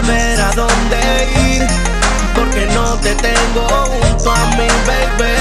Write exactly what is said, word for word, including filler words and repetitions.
saber a dónde ir, porque no te tengo junto a mí, baby.